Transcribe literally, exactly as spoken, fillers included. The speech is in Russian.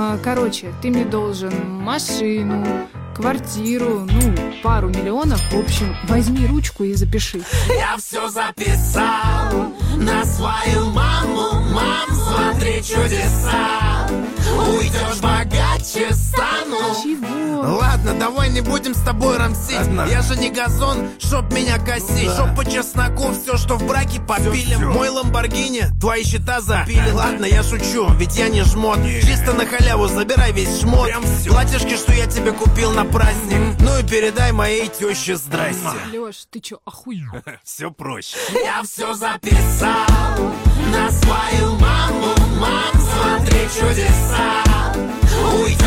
А, короче, ты мне должен машину, квартиру, ну, пару миллионов. В общем, возьми ручку и запиши. Я все записал на свою маму. Мам, смотри чудеса. Уйдешь богаче стану. Чего? Ладно, давай не будем с тобой рамсить. Однако. Я же не газон, чтоб меня косить. Да. Чтоб по чесноку все, что в браке попили. Всё, всё. Мой Ламборгини, твои счета запили. Ладно, я шучу, ведь я не жмот. Чисто на халяву забирай весь шмот. Прям всё. Платьишки, что я тебе купил на праздник. Ну и передай моей теще здрасте. Лёш, ты чё, охуел? Все проще. Я все записал на свою маму. Мам, смотри чудеса. Уйдешь